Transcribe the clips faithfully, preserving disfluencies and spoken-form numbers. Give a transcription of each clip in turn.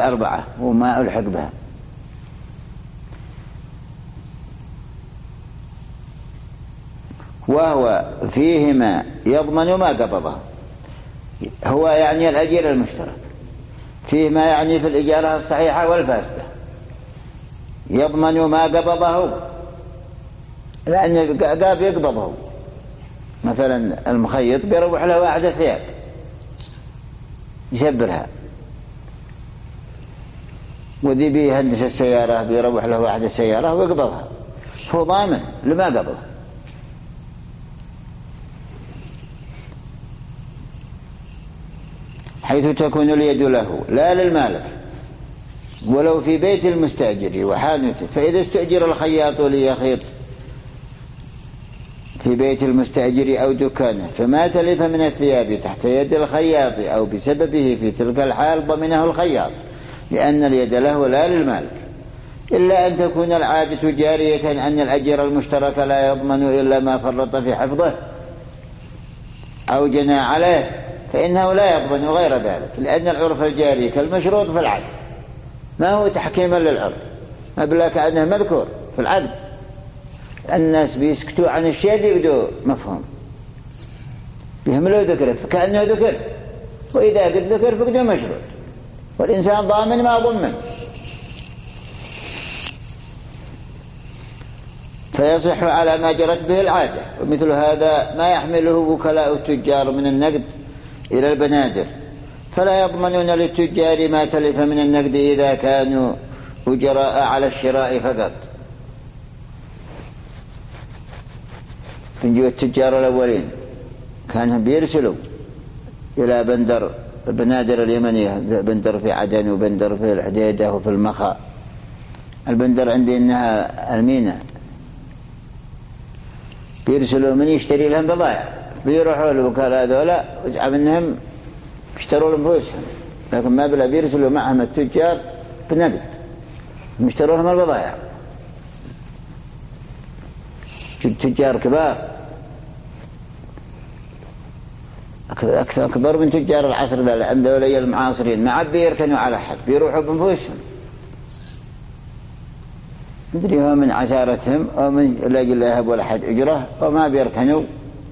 أربعة وما ألحق بها. وهو فيهما يضمن ما قبضه، هو يعني الأجير المشترك، فيهما يعني في الإجارة الصحيحة والفاسدة، يضمن ما قبضه لأن قاب يقبضه. مثلا المخيط بيروح له واحدة ثياب يشبرها، وذي بيهندس السيارة بيروح له واحدة السيارة ويقبضها، هو ضامن لما قبضه. حيث تكون اليد له لا للمالك، ولو في بيت المستأجر وحانته. فإذا استأجر الخياط ليخيط في بيت المستأجر أو دكانه فما تلف من الثياب تحت يد الخياط أو بسببه في تلك الحال ضمنه الخياط، لأن اليد له لا للمالك، إلا أن تكون العادة جارية أن الأجير المشترك لا يضمن إلا ما فرط في حفظه أو جنى عليه، فإنه لا يضمن غير ذلك، لأن العرف الجاري كالمشروط في العقد، ما هو تحكيما للعرف، أبلا كأنه مذكور في العقد. الناس بيسكتوا عن الشيء اللي يبدو مفهوم، بيهملوا ذكره فكأنه ذكر، وإذا قد ذكر فقده مشروط، والإنسان ضامن ما ضمن. فيصح على ما جرت به العادة. ومثل هذا ما يحمله وكلاء التجار من النقد إلى البنادر، فلا يضمنون للتجار ما تلف من النقد إذا كانوا أجراء على الشراء فقط. نجوا التجار الأولين كانهم بيرسلوا إلى بندر البنادر اليمنية، بندر في عدن وبندر في الحديدة وفي المخا. البندر عندي إنها المينا، بيرسلوا من يشتري لهم بضائع، بيروحوا الوكلاء ذولا ويزعم انهم يشتروا لهم فلوسهم، لكن ما بلا بيرسلوا معهم التجار بنقد يشتروا لهم البضائع. تجار كبار أكثر أكبر من تجار العصر ذا عند ذولي المعاصرين، ما عاد بيركنوا على حد، بيروحوا بنفوسهم، مدري هو من عسارتهم أو من لاجل لا يهب ولا حد أجره، وما بيركنوا.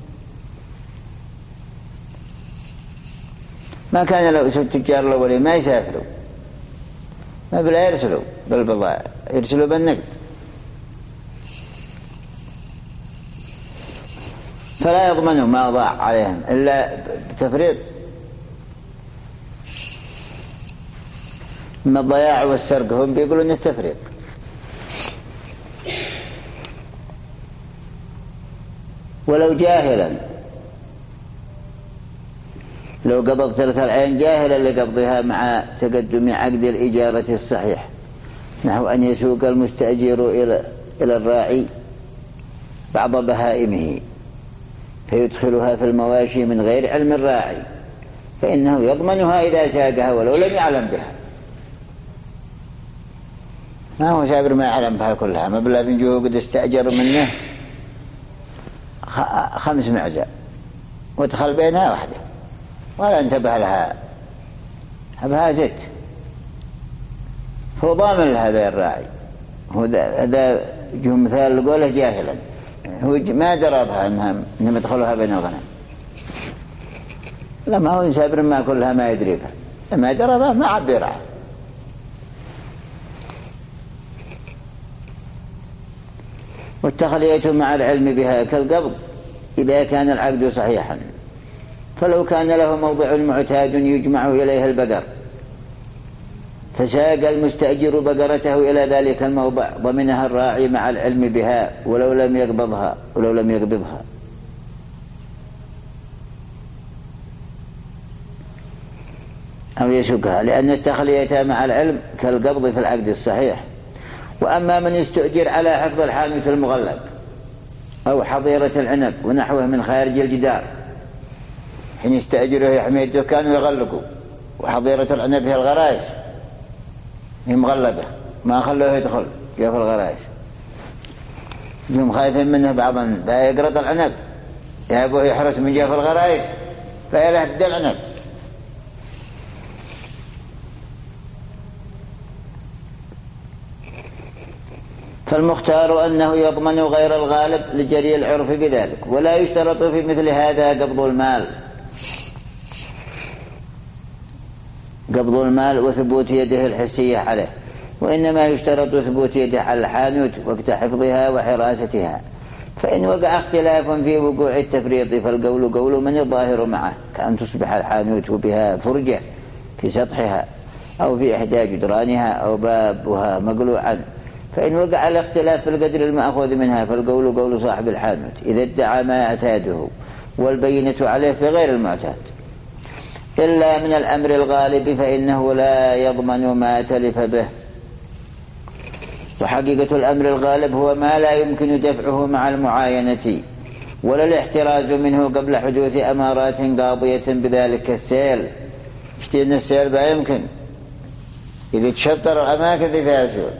ما كان لو اسم التجار الأولين ما يسافروا، ما بلا يرسلوا بالبضائع، يرسلوا بالنقد. فلا يضمنوا ما ضاع عليهم إلا بتفريط. من الضياع والسرق هم بيقولوا إنه التفريط. ولو جاهلا، لو قبض تلك العين جاهلا لقبضها مع تقدم عقد الإجارة الصحيح، نحو أن يسوق المستأجر إلى إلى الراعي بعض بهائمه فيدخلها في المواشي من غير علم الراعي، فإنه يضمنها إذا ساقها ولو لم يعلم بها. ما هو سابر ما يعلم بها كلها، ما بلا بنجوه قد استأجر منه خمس معزة ودخل بينها واحدة ولا انتبه لها، هبها زيت، هو ضامن لهذا الراعي. هو هذا جو مثال قوله جاهلا، هو ما دربها انهم انهم يدخلوها بين الغنم، لما هو يسابر ما كلها ما يدري بها، لما دربها ما عبرها. والتخلية مع العلم بها كالقبض إذا كان العقد صحيحا، فلو كان له موضع معتاد يجمع إليه البقر فساق المستأجر بقرته إلى ذلك الموضع ضمنها الراعي مع العلم بها ولو لم يقبضها ولو لم يقبضها أو يسوقها، لأن التخلية مع العلم كالقبض في العقد الصحيح. وأما من يستأجر على حفظ الحانوت المغلق أو حظيرة العنب ونحوه من خارج الجدار، حين يستأجره يحمي الدكان ويغلقه، وحظيرة العنب هي الغرايش هي مغلقة ما خلوه يدخل كيف الغرايش، هم خايفين منه بعضا فيقرط العنب، يابوه يحرس من جهة الغرايش فيلهد العنب. فالمختار أنه يضمن غير الغالب لجري العرف بذلك، ولا يشترط في مثل هذا قبض المال قبض المال وثبوت يده الحسية عليه، وإنما يشترط ثبوت يده على الحانوت وقت حفظها وحراستها. فإن وقع اختلاف في وقوع التفريط فالقول قول من الظاهر معه، كأن تصبح الحانوت بها فرجة في سطحها أو في إحدى جدرانها أو بابها مقلوعا. فإن وقع الاختلاف في القدر المأخوذ منها فالقول قول صاحب الحانوت إذا ادعى ما يعتاده والبينة عليه في غير المعتاد. إلا من الأمر الغالب فإنه لا يضمن ما تلف به. وحقيقة الأمر الغالب هو ما لا يمكن دفعه مع المعاينة ولا الاحتراز منه قبل حدوث أمارات قاضية بذلك السيل. اشترينا السيل لا يمكن إذا تشطر الأماكن فيها سيول،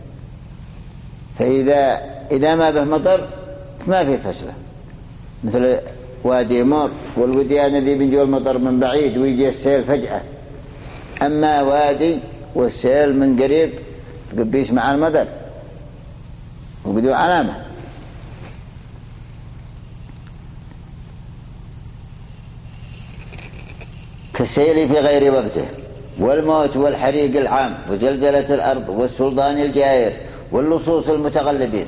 فإذا إذا ما به مطر ما في فسلة، مثل وادي مور والوديان ذي بيجوا المطر من بعيد ويجي السيل فجأة. أما وادي والسيل من قريب قبيس مع المدر وقدوا علامة. كالسيل في غير وقته، والموت والحريق العام وزلزلة الأرض والسلطان الجائر واللصوص المتغلبين.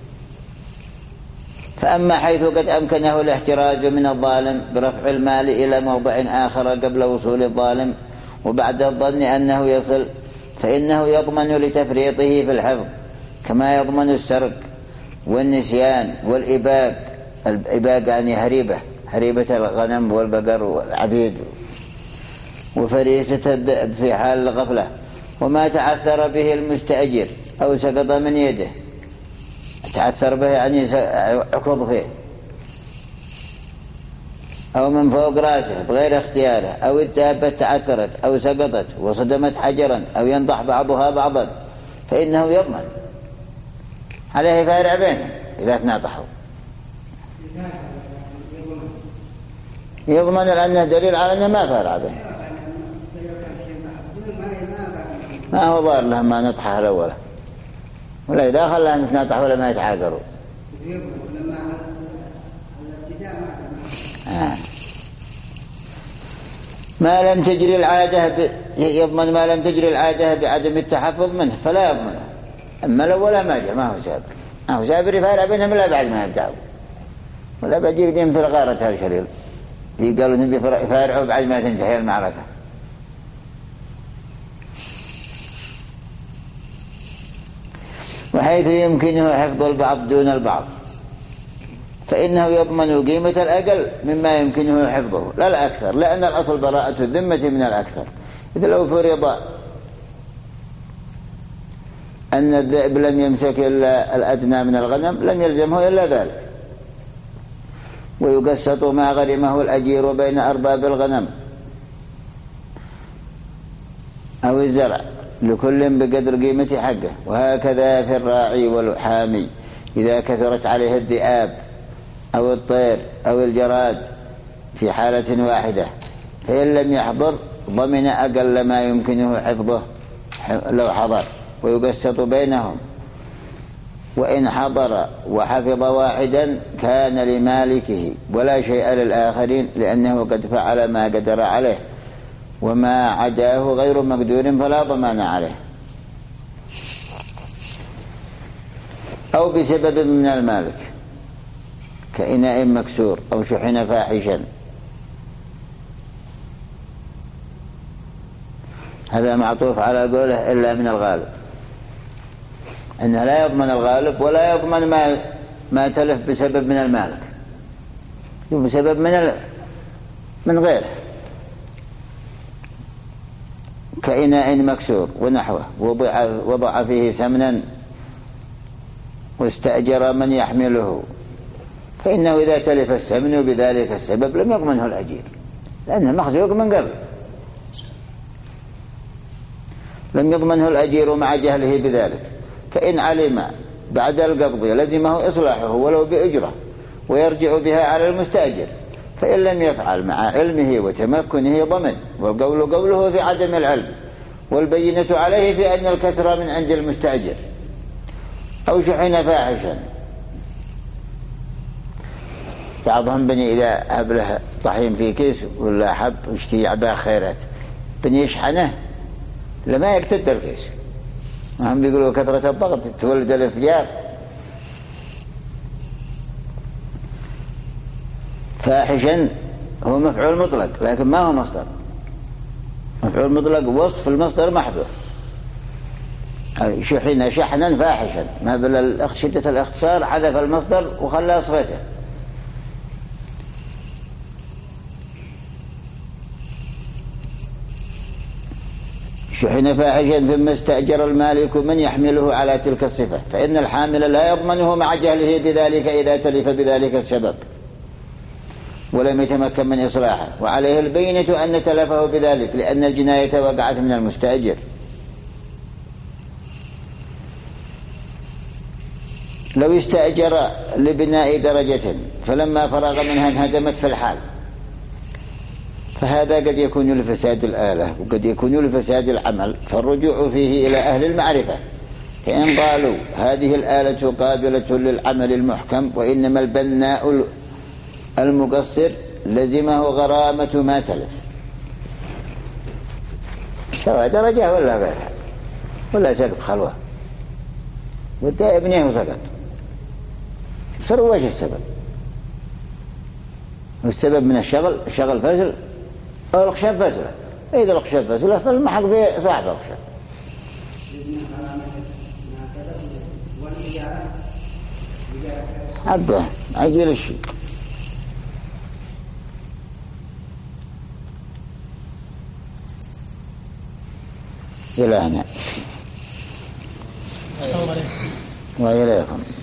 فأما حيث قد أمكنه الاحتراز من الظالم برفع المال إلى موضع آخر قبل وصول الظالم وبعد الظن أنه يصل، فإنه يضمن لتفريطه في الحفظ كما يضمن السرق والنسيان والإباق. الإباق يعني هريبة هريبة الغنم والبقر والعبيد وفريسة الذئب في حال الغفلة، وما تعثر به المستأجر أو سقط من يده. تعثر به يعني عقب فيه أو من فوق راسه بغير اختياره، أو الدابة تعثرت أو سقطت وصدمت حجرا أو ينضح بعضها بعضا، فإنه يضمن عليه فارع بينهم إذا تناطحوا. يضمن لأنه دليل على أنه ما فارع بينهم، ما هو ضار لهم ما نطحه الأول، ولا إذا خلاه نتناطح ولا ما يتعاقروا. آه. ما لم تجري العادة ب... يضمن ما لم تجري العادة بعدم التحفظ منه فلا يضمنه. أما الأول ما جاء ما هو سابر، ما هو سابر يفارع بينهم لا بعد ما يبدأوا، ولا بجيب دي مثل غارة هالشرير دي قالوا نبي يفارعوا بعد ما تنتهي المعركة. وحيث يمكنه حفظ البعض دون البعض فإنه يضمن قيمة الأقل مما يمكنه حفظه لا الأكثر، لأن الأصل براءة الذمة من الأكثر. إذا لو فرض أن الذئب لم يمسك إلا الأدنى من الغنم لم يلزمه إلا ذلك. ويقسط ما غرمه الأجير بين أرباب الغنم أو الزرع لكل بقدر قيمة حقه. وهكذا في الراعي والحامي إذا كثرت عليه الذئاب أو الطير أو الجراد في حالة واحدة، فإن لم يحضر ضمن أقل ما يمكنه حفظه لو حضر ويقسط بينهم. وإن حضر وحفظ واحدا كان لمالكه ولا شيء للآخرين، لأنه قد فعل ما قدر عليه، وما عداه غير مقدور فلا ضمان عليه. أو بسبب من المالك كإناء مكسور أو شحن فاحشا، هذا معطوف على قوله إلا من الغالب، أنه لا يضمن الغالب ولا يضمن ما ما تلف بسبب من المالك، بسبب من ال... من غيره كإناء مكسور ونحوه وضع, وضع فيه سمنا واستأجر من يحمله، فإنه إذا تلف السمن بذلك السبب لم يضمنه الأجير، لأنه مخزوق من قبل، لم يضمنه الأجير مع جهله بذلك. فإن علم بعد القبض لزمه إصلاحه ولو بأجرة ويرجع بها على المستأجر، فإن لم يفعل مع علمه وتمكنه ضمن، والقول قوله في عدم العلم، والبينة عليه في أن الكسر من عند المستأجر. أو شحن فاحشا. بعضهم بني إذا هب له طحين في كيس ولا حب واشتي عباه خيرات بني يشحنه لما يقتد الكيس. هم بيقولوا كثرة الضغط تولد الانفجار. فاحشا هو مفعول مطلق لكن ما هو مصدر. مفعول مطلق وصف المصدر محذوف. شحن شحنا فاحشا ما بل شدة الاختصار حذف المصدر وخلى صفته. شحن فاحشا ثم استأجر المالك من يحمله على تلك الصفة فإن الحامل لا يضمنه مع جهله بذلك إذا تلف بذلك السبب ولم يتمكن من إصلاحه، وعليه البينة أن تلفه بذلك لأن الجناية وقعت من المستأجر. لو استأجر لبناء درجة فلما فرغ منها انهدمت في الحال فهذا قد يكون لفساد الآلة وقد يكون لفساد العمل، فالرجوع فيه إلى أهل المعرفة. فإن قالوا هذه الآلة قابلة للعمل المحكم وإنما البناء المقصر لزمه غرامة ما تلف سواء درجة ولا غيرها ولا سقط خلوة وده ابنه وسقط صاروا وش السبب؟ والسبب من الشغل الشغل فزل أو الخشب فزلة. إذا الخشب فزلة فالمحق به صاحب الخشب. عبده عجل الشيء إلى هنا وإليكم.